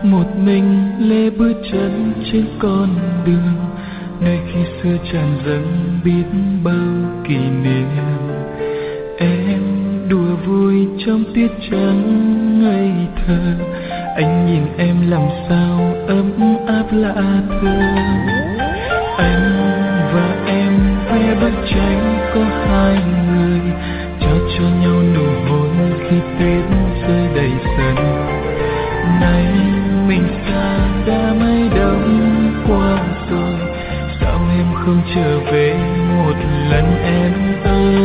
một mình lê bước chân trên con đường, nơi khi xưa tràn dâng biết bao kỷ niệm. Em đùa vui trong tiết trắng ngây thơ, anh nhìn em làm sao ấm áp lạ thường. Anh và em vẽ bức tranh có hai người, trao cho nhau nụ hôn khi tuyết rơi đầy sân. Nay mình xa đã mấy đông qua rồi, sao em không trở về một lần em ơi?